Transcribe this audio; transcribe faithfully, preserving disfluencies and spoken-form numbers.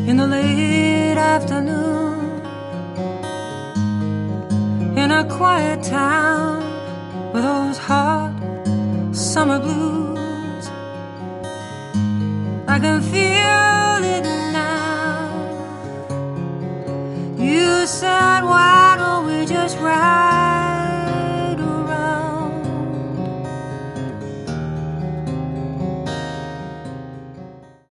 in the late afternoon, in a quiet town with those hot summer blues. I can feel it now. You said, why don't we just ride